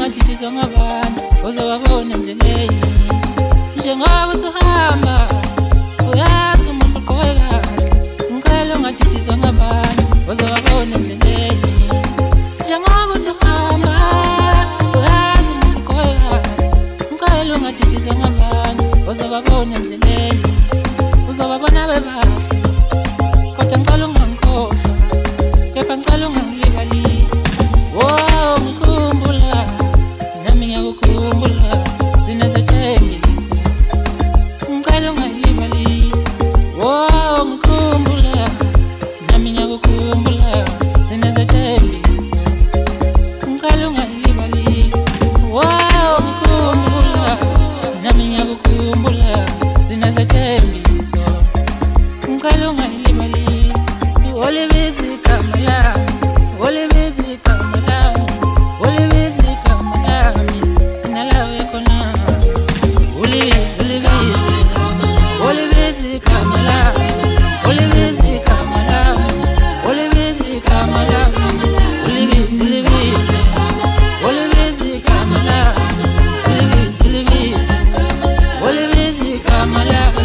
ungadidizwa ngabantu uzawabona endleleni njengoba usuhamba uyazi umuntu uqoke kahle ngicela ungadidizwa ngabantu uzawabona endleleni njengoba usuhamba uyazi umuntu uqoke kahle ngicela ungadidizwa ngabantu uzawabona endleleni uzawabona bebahle kodwa ngicela ungangikhohlwa kepha ngicela ungangilibali oh ngikhumbula nami ngiyakukhumbula sinezethembiso ngicela ungayilibali oh ngikhumbula nami ngiyakukhumbula sinezethembiso ngicela ungayilibali oh ngikhumbula nami ngiyakukhumbula sinezethembiso ngicela ungayilibali olibizi igama lami olibizi igama lami olibizi igama lami nalawe khona olibizi olibizi igama lami olibizi igama lami olibizi igama lami olibizi olibizi igama lami olibizi olibizi igama lami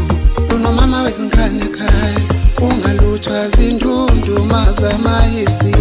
Ungalutshwa zindundu mazama yipsi